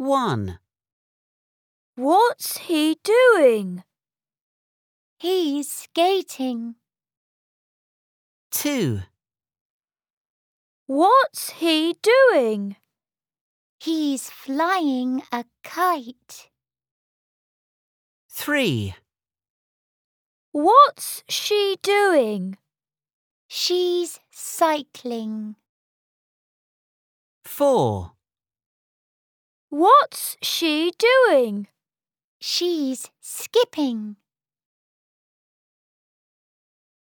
1, What's he doing? He's skating. 2, What's he doing? He's flying a kite. 3, What's she doing? She's cycling. 4, What's she doing? She's skipping.